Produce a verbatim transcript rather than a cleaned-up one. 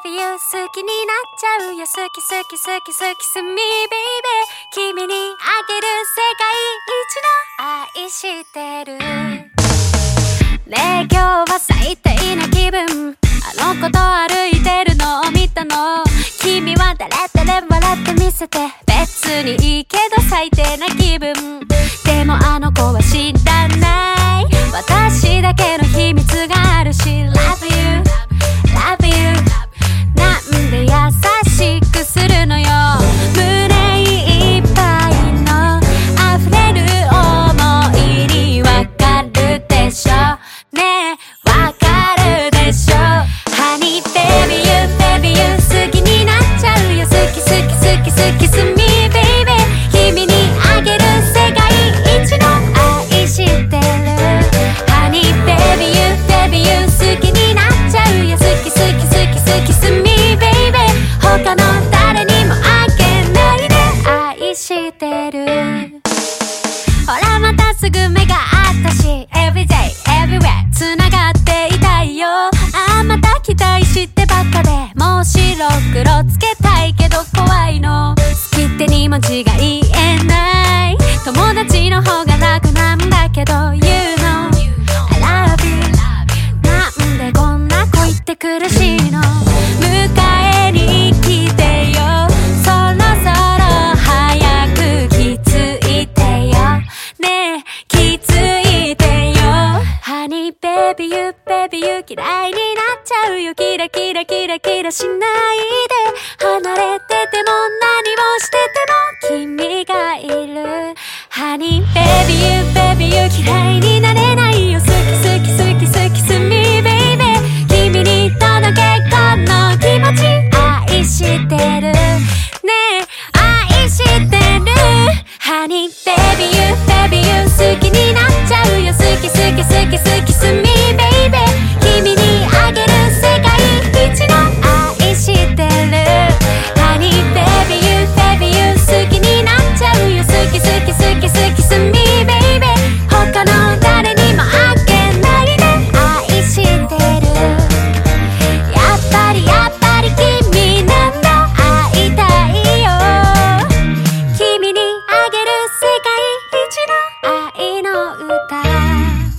baby you 好きになっちゃうよ好き好き好き好きすみ baby 君にあげる世界一の愛してるねえ今日は最低な気分あの子と歩いてるのを見たの君は誰々笑ってみせて別にいいけど最低な気分でもあの子は知らない私だけの秘密があるし Love you Love you なんで優しくするのよ胸いっぱいの溢れる想いにわかるでしょねえわかるでしょ Honey baby you baby you 好きになっちゃうよ好き好き好き好きすみ baby 君にあげる世界一の愛してる Honey baby you baby you 好きになっちゃうよ好き好き好き好きすみ baby 他の誰にもあげないで愛してるほらまたすぐ目があったし Everyday everywhere 繋がっていたいよあまた期待してばっかでもう白黒つけたいけど怖いの好きってに文字が言えない友達の方が楽なんだけど You know I love you なんでこんな恋って苦しいの迎えに来てよそろそろ早く気づいてよねえ気づいてよ Honey baby you baby you 嫌いになっちゃうよキラキラキラキラしないで